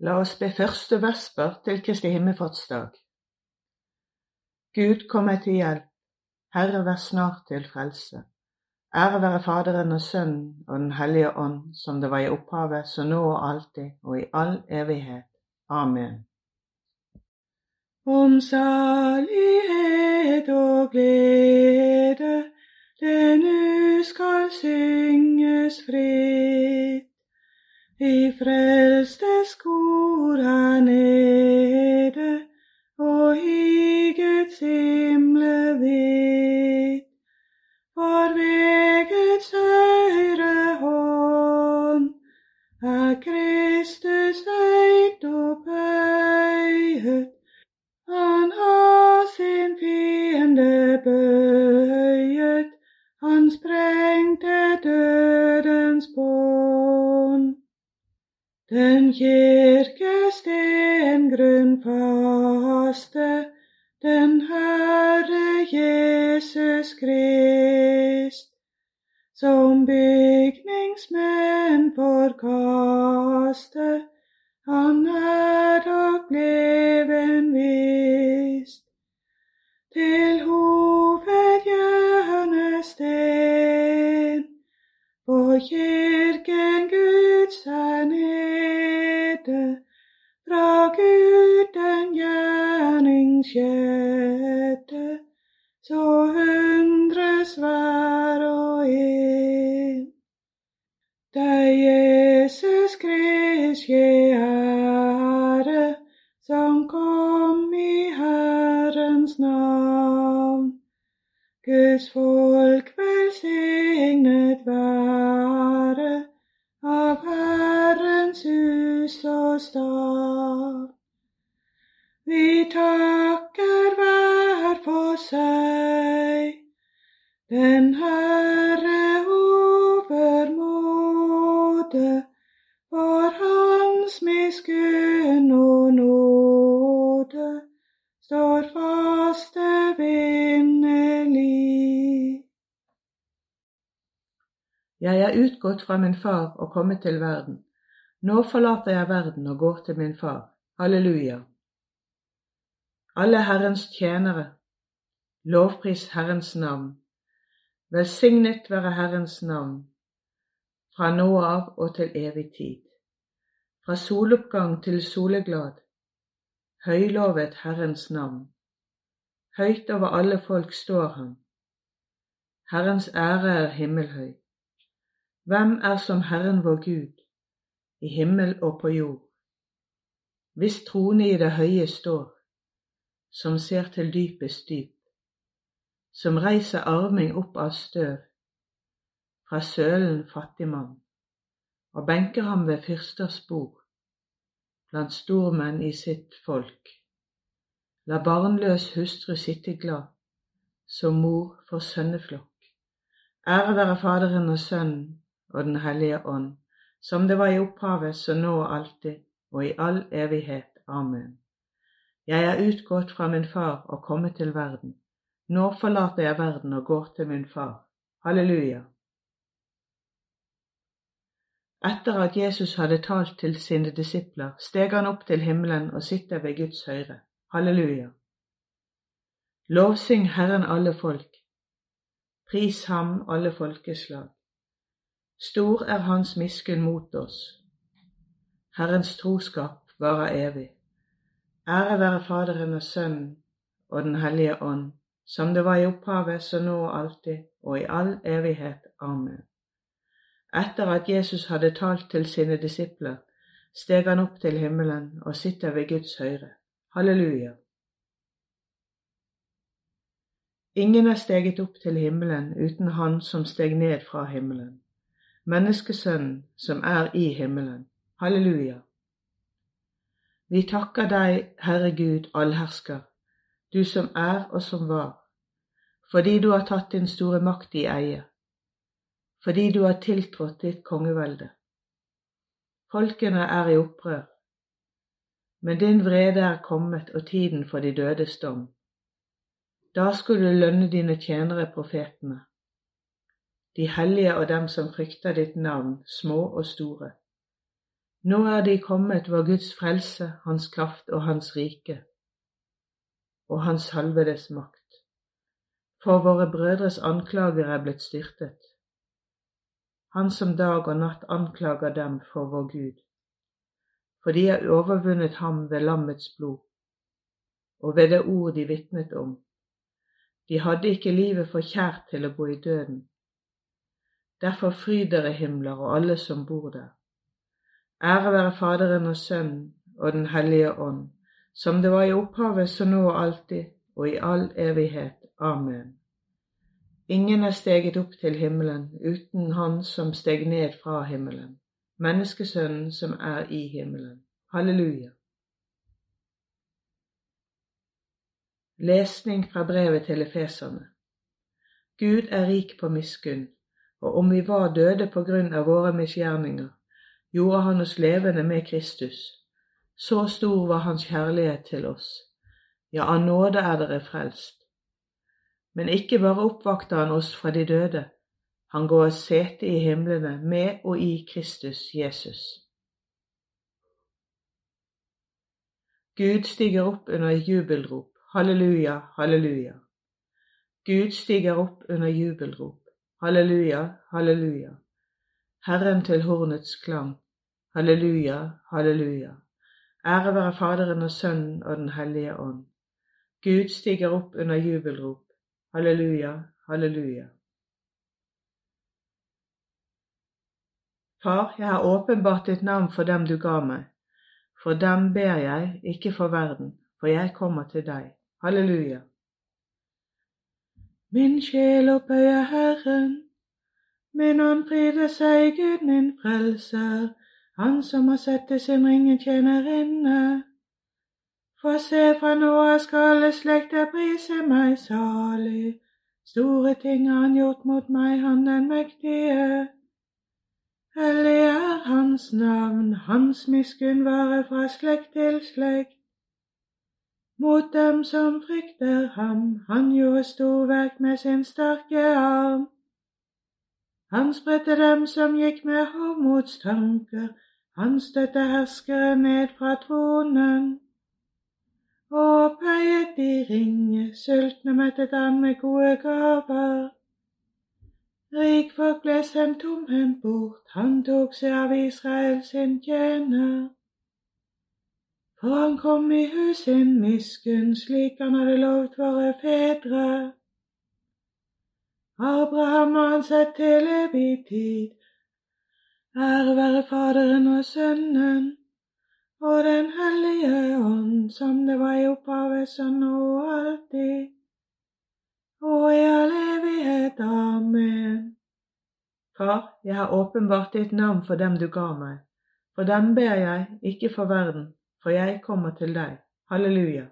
La oss be første vesper til Kristi himmelfartsdag. Gud, kom meg til hjelp. Herre, vær snart til frelse. Ære være Faderen og Sønnen og Den hellige ånd, som det var i opphavet, så nå og alltid, og i all evighet. Amen. Om salighet og glede, det nu skal synges fritt. I frelstes kor her nede, og i Guds himle vidt. For ved Guds høyre hånd er Kristus høyt opphøyet. Han har sin fiende bøyet, han sprengte dødens bånd. Den kirkesten grunnfaste, den Herre Jesus Krist, som bygningsmenn forkaste, han er dog bleven vist. Til hovedhjørnesten, for kirken Guds er nede, fra Gud den gjerning skjedde, så undres hver og en. Deg Jesus Krist gje ære, som kom i Herrens navn. Guds folk velsignet være, av Herrens hus og stav. Vi takker hver for seg, den Herre overmåde, for hans miskunn og nåde, står fast evinnelig. Jeg er utgått fra min far og kommet til verden. Nå forlater jeg verden og går til min far. Halleluja. Alle Herrens tjenere, lovpris Herrens navn. Velsignet være Herrens navn, fra nå av og til evig tid. Fra soloppgang til soleglad, høylovet Herrens navn. Høyt over alle folk står han. Herrens ære er himmelhøy. Hvem er som Herren vår Gud, i himmel og på jord? Hvis trone i det høye står, som ser til dypets dyp, som reiser arming opp av støv, fra sølen fattigmann, og benker ham ved fyrsters bord, blant stormenn i sitt folk. La barnløs hustru sitte glad, som mor for sønneflokk. Ære være Faderen og Sønnen og Den hellige ånd, som det var i opphavet, så nå og alltid, og i all evighet. Amen. Jeg er utgått fra min far og kommet til verden. Nå forlater jeg verden og går til min far. Halleluja. Etter at Jesus hadde talt til sine disipler, steg han opp til himmelen og sitter ved Guds høyre. Halleluja. Lovsyng Herren alle folk. Pris ham alle folkeslag. Stor er hans miskunn mot oss. Herrens troskap varer evig. Ære være Faderen og Sønnen og Den hellige ånd, som det var i opphavet, så nå og alltid, og i all evighet. Amen. Etter at Jesus hadde talt til sine disipler, steg han opp til himmelen og sitter ved Guds høyre. Halleluja. Ingen er steget opp til himmelen uten han som steg ned fra himmelen, menneskesønnen som er i himmelen. Halleluja. Vi takker deg, Herre Gud, allhersker, du som er og som var, fordi du har tatt din store makt i eie, fordi du har tiltrådt ditt kongevelde. Folkene er i opprør, men din vrede er kommet og tiden for de dødes dom. Da skulle du lønne dine tjenere profetene, de hellige og dem som frykter ditt navn, små og store. Nå de kommet vår Guds frelse, hans kraft og hans rike, og hans salvedes makt. For våre brødres anklager blitt styrtet. Han som dag og natt anklager dem for vår Gud. For de har overvunnet ham ved lammets blod, og ved det ord de vitnet om. De hadde ikke livet for kjært til å gå i døden. Derfor fryd dere himler og alle som bor der. Ære være Faderen og Sønnen og den hellige ånd, som det var i opphavet, så nå og alltid, og i all evighet. Amen. Ingen steget opp til himmelen uten han som steg ned fra himmelen, menneskesønnen som i himmelen. Halleluja. Lesning fra brevet til Efeserne. Gud rik på miskunn, og om vi var døde på grunn av våre misgjerninger, gjorde han oss levende med Kristus. Så stor var hans kjærlighet til oss. Ja, av nåde dere frelst. Men ikke bare oppvakter han oss fra de døde, han går oss sete i himlene med og i Kristus Jesus. Gud stiger opp under jubelrop. Halleluja, halleluja. Gud stiger opp under jubelrop. Halleluja, halleluja. Herren til hornets klang. Halleluja, halleluja. Ære være Faderen og Sønnen og den hellige ånd. Gud stiger opp under jubelrop. Halleluja, halleluja. Far, jeg har åpenbart ditt navn for dem du ga meg. For dem ber jeg, ikke for verden, for jeg kommer til deg. Halleluja. Min sjel opphøyer Herren, min ånd fryder seg Gud min frelser, han som har sett til sin ringe tjenerinne. For se, fra nå av skal alle slekter prise meg salig. Store ting har han gjort mot meg, han den mektige. Hellig hans navn, hans miskunn varer fra slekt til slekt. Mot dem som frykter ham, han gjorde storverk med sin sterke arm. Han spredte dem som gikk med hovmodstanker, han støtte herskere ned fra tronen. Og pleiet de ringe, sultne mettet han med gode gaver. Rikfolk ble sendt tomhendt bort, han tok seg av Israel sin tjener. For han kom i hus sin miskunn, slik han hadde lovt våre fedre. Abraham har han sett til evig tid. Ære være Faderen og Sønnen og den hellige ånd, som det var i opphavet, så nå og alltid, og i all evighet. Amen. Far, jeg har åpenbart ditt navn for dem du ga meg. For dem ber jeg, ikke for verden, for jeg kommer til deg. Halleluja.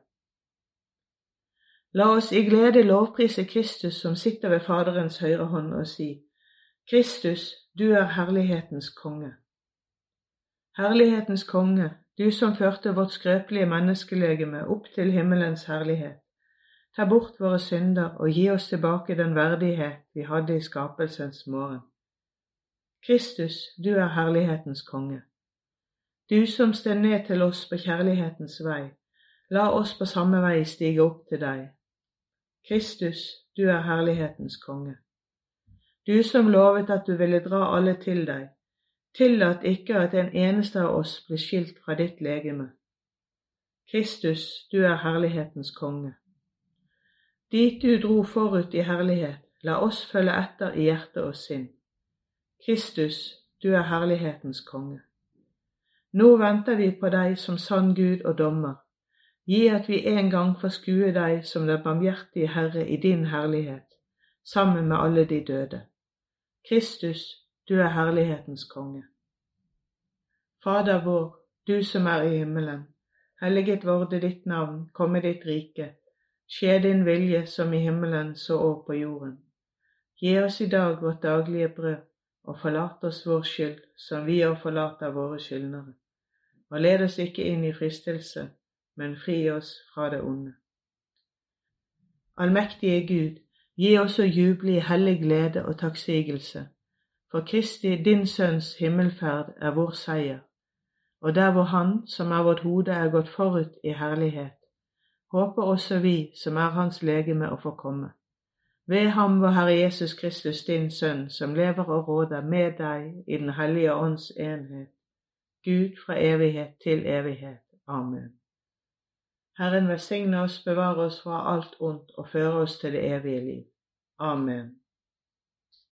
La oss i glede lovprise Kristus som sitter ved Faderens høyre hånd og si: Kristus, du herlighetens konge. Herlighetens konge, du som førte vårt skrøpelige menneskelegeme opp til himmelens herlighet. Ta bort våre synder og gi oss tilbake den verdighet vi hadde i skapelsens morgen. Kristus, du herlighetens konge. Du som steg ned til oss på kjærlighetens vei, la oss på samme vei stige opp til deg. Kristus, du herlighetens konge. Du som lovet at du ville dra alle til deg, tillat ikke at en eneste av oss blir skilt fra ditt legeme. Kristus, du herlighetens konge. Dit du dro forut i herlighet, la oss følge etter i hjerte og sinn. Kristus, du herlighetens konge. Nå venter vi på deg som sann Gud og dommer. Gi at vi en gang får skue deg som den barmhjertige Herre i din herlighet, sammen med alle de døde. Kristus, du herlighetens konge. Fader vår, du som i himmelen, helliget vorde ditt navn, komme ditt rike, skje din vilje som i himmelen så også på jorden. Gi oss i dag vårt daglige brød, og forlat oss vår skyld, som vi også forlater våre skyldnere. Og led oss ikke inn i fristelse, men fri oss fra det onde. Allmektige Gud, gi oss å juble i hellig glede og takksigelse, for Kristi, din Sønns himmelferd vår seier. og der hvor Han, som er vårt hode, er gått forut i herlighet, håper også vi, som er Hans legeme, å få komme. Ved ham, vår Herre Jesus Kristus, din Sønn, som lever og råder med deg i Den hellige ånds enhet, Gud fra evighet til evighet. Amen. Herren velsigne oss, bevare oss fra alt ondt og føre oss til det evige liv. Amen.